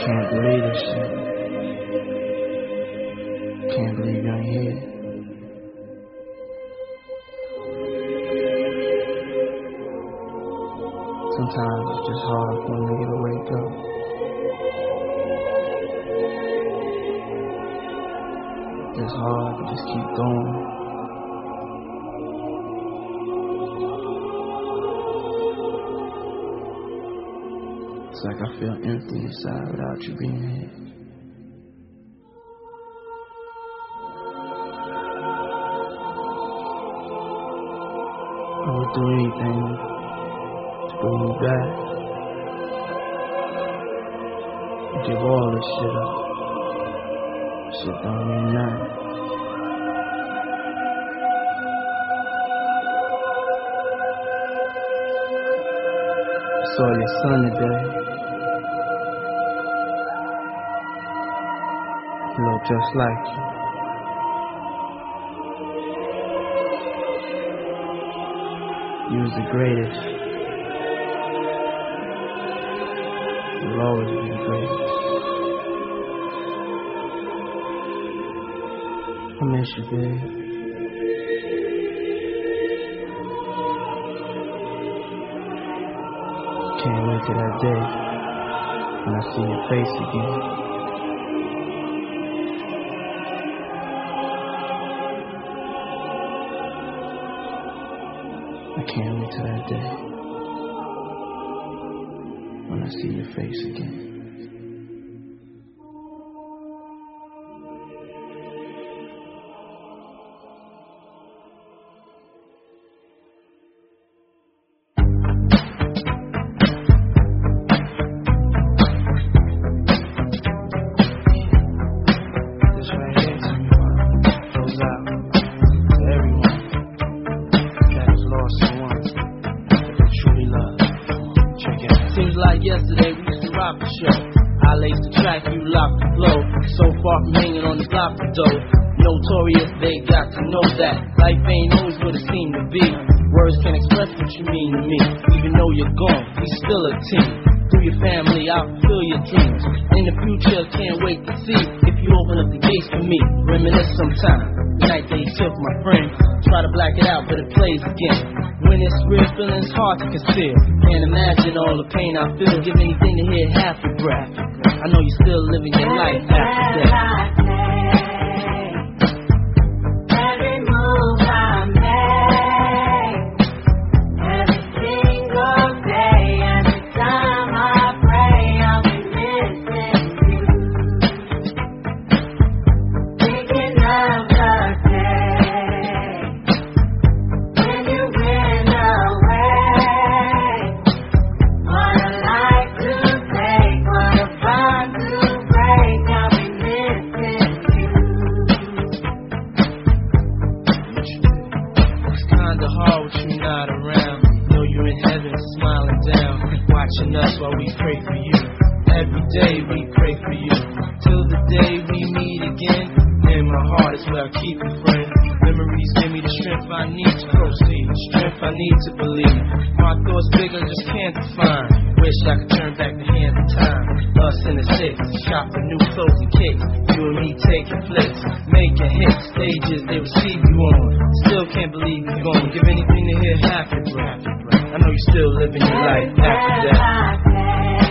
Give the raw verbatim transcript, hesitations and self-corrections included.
Can't believe this shit. Can't believe you're here. Sometimes it's just hard for a nigga to wake up. It's hard to just keep going. It's like I feel empty inside without you being here. I would do anything to bring you back. Give all this shit up. Shit don't mean nothing. I saw your son today. He looked just like you. You was the greatest. You'll always be the greatest. I miss you, babe. Can't wait till that day when I see your face again. I can't wait till that day when I see your face again. Yesterday we used to rock the show. I laced the track, you locked the flow. So far from hanging on the block of dough. Notorious, they got to know that life ain't always what it seemed to be. Words can't express what you mean to me. Even though you're gone, we still a team. Through your family, I'll fulfill your dreams. In the future, can't wait to see if you open up the gates for me. Reminisce sometime. The night they took my friend. Try to black it out, but it plays again. When it's real, feeling's hard to conceal. Can't imagine all the pain I feel. Give anything to hear half your breath. I know you're still living your life after death. Every move I make, every single day, every time I pray, I'll be missing you. Thinking of the day when you went away. What a life to take, what a bond to break, I'll be missing you. It's kinda hard with you not around. Know you're in heaven smiling down, watching us while we pray for you. Every day we pray for you, till the day we meet again. In my heart is where I keep you, friend. Memories give me the strength I need to proceed, strength I need to believe. My thoughts bigger, just can't define. Wish I could turn back the hands of time. Us in the six, shop for new clothes and kicks. You and me taking flicks, making hits, stages they receive you on. Still can't believe you're gone. Give anything to hear half your breath. I know you're still living your life after that.